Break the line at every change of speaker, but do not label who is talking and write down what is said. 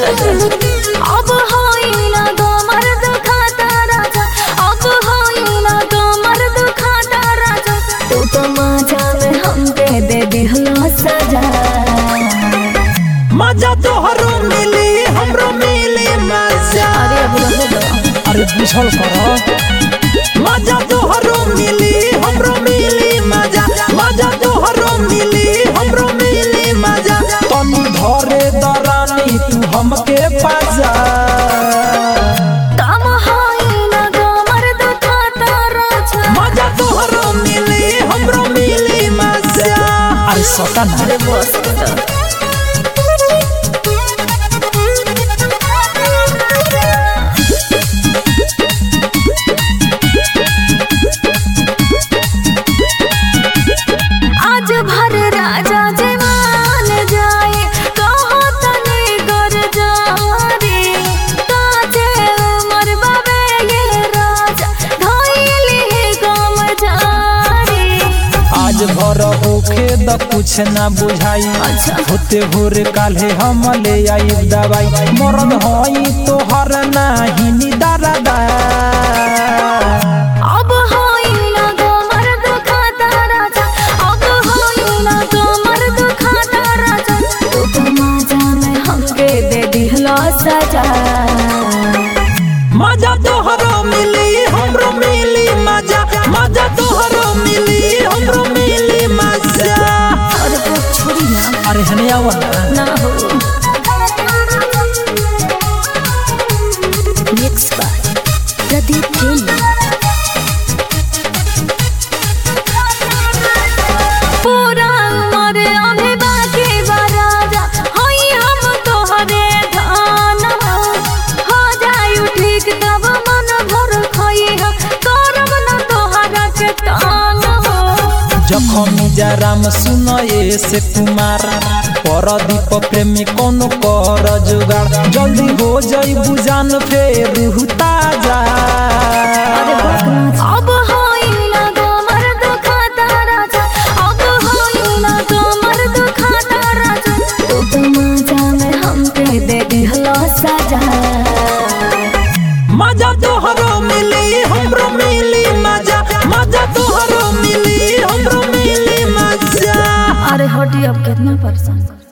अब होइला कमर दुखाता राजा, अब होइला कमर दुखाता राजा, तू तो मजा में हमके दे दिहला सजा।
मजा तोहरो मिली हमरो मिली मजा।
अरे अब रहो दो,
अरे बुझल कर। मजा तोहरो मिली हमरो मिली मजा, मजा तोहरो मिली हमरो मिली मजा। तनु धरे दरानी तू हमके पाजा।
काम होइला कमर दुखाता राजा,
मजा तोहरो मिली हमरो मिली मजा। अरे सता ना।
अरे बस करो। आज भर राजा जी मान जाए, कहो तनी कर जारे, काजे उमर बाबे ये राजा, धइली कम जारे।
आज भर होखे द कुछ ना बुझाई,
अच्छा।
होते भोरे काल्हे हम ले आई दवाई। मरद होई तोहर नाही निदारदा।
अब होइला कमर दुखाता राजा, अब होइला कमर दुखाता राजा, तू तो मजा में हमके दे दिहला सजा।
मजा तोहरो मिली हमरो मिली मजा, मजा तोहरो मिली हमरो मिली मजा।
अरे वो छोड़ी ना,
अरे हने आवा
ना हो। मिक्स बाय प्रदीप केली। पूरा उमर अभी बाकी बा राजा, होई हम तोहरे धान हो जायु ठीक तब मन भर खोई हम, करब न तोहरा के तान हो।
जखमी जराम सुनए से कुमार, परदीप प्रेमी कोनो कर जुगाड़। जल्दी हो जाई बुझान फेर ताजा।
अब होइला कमर दुखाता राजा, अब होइला कमर दुखाता राजा, तू तो मजा में हमके दे दिहला सजा।
मजा तोहरो मिली हमरो मिली मजा, मजा तोहरो मिली हमरो मिली मजा।
अरे हटी, अब कितना परेशान।